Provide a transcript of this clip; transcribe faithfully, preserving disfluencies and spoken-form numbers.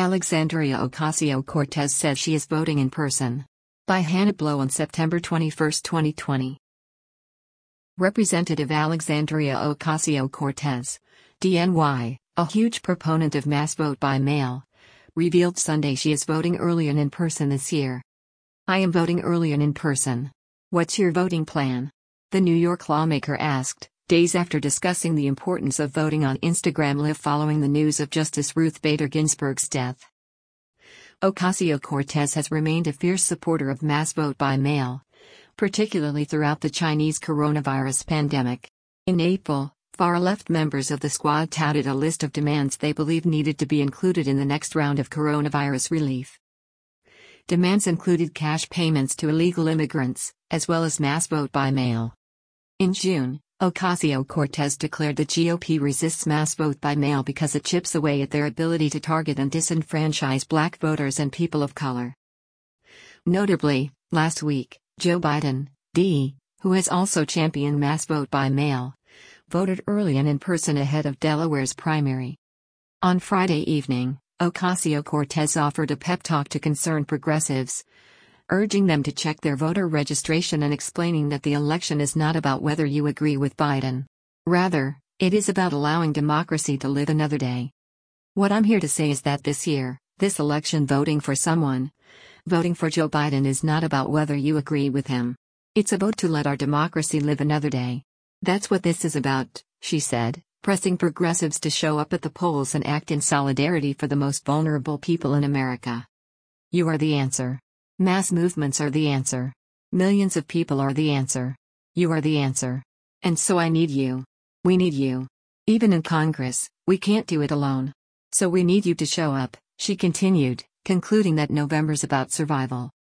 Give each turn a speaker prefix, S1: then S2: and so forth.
S1: Alexandria Ocasio-Cortez says she is voting in person. By Hannah Blow on September twenty-first, twenty twenty. Representative Alexandria Ocasio-Cortez, D N Y, a huge proponent of mass vote by mail, revealed Sunday she is voting early and in person this year. "I am voting early and in person. What's your voting plan?" the New York lawmaker asked, days after discussing the importance of voting on Instagram Live following the news of Justice Ruth Bader Ginsburg's death. Ocasio-Cortez has remained a fierce supporter of mass vote by mail, particularly throughout the Chinese coronavirus pandemic. In April, far-left members of the squad touted a list of demands they believe needed to be included in the next round of coronavirus relief. Demands included cash payments to illegal immigrants, as well as mass vote by mail. In June, Ocasio-Cortez declared the G O P resists mass vote by mail because it chips away at their ability to target and disenfranchise black voters and people of color. Notably, last week, Joe Biden, D, who has also championed mass vote by mail, voted early and in person ahead of Delaware's primary. On Friday evening, Ocasio-Cortez offered a pep talk to concerned progressives, urging them to check their voter registration and explaining that the election is not about whether you agree with Biden. Rather, it is about allowing democracy to live another day. "What I'm here to say is that this year, this election voting for someone, voting for Joe Biden is not about whether you agree with him. It's a vote to let our democracy live another day. That's what this is about," she said, pressing progressives to show up at the polls and act in solidarity for the most vulnerable people in America. "You are the answer. Mass movements are the answer. Millions of people are the answer. You are the answer. And so I need you. We need you. Even in Congress, we can't do it alone. So we need you to show up," she continued, concluding that November's about survival.